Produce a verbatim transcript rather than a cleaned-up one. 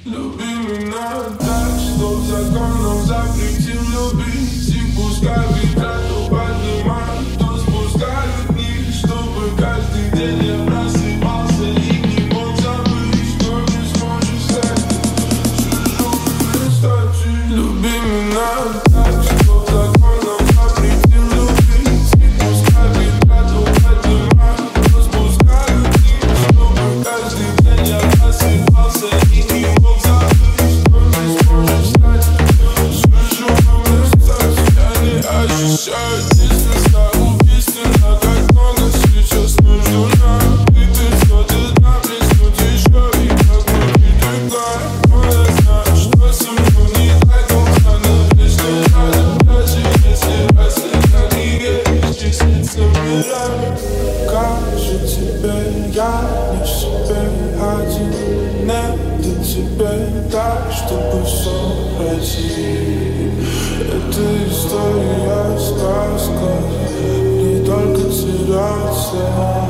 Люби меня так, что закон нам запретил любить. И пускай ветра то поднимают, то спускают вниз, чтобы каждый день я просыпался и не мог забыть, что не сможешь стать чужой стати. Люби меня так, что закон нам запретил любить. И пускай ветра то поднимают, то спускают вниз, чтобы каждый день я просыпался и не мог забыть, что не сможешь стать чужой стати. Я не ощущаю дистанса, убийственно, как много сейчас между нами. И ты все должна блеснуть еще, и как мы прибегаем. Но я знаю, что со мной не так, он станет лишний рядом. Даже если рассвет не есть, и снится мирами. Как же теперь я не в себе один? Нет, до тебе так, чтобы все пройти. Это история, сказка, не только теряться.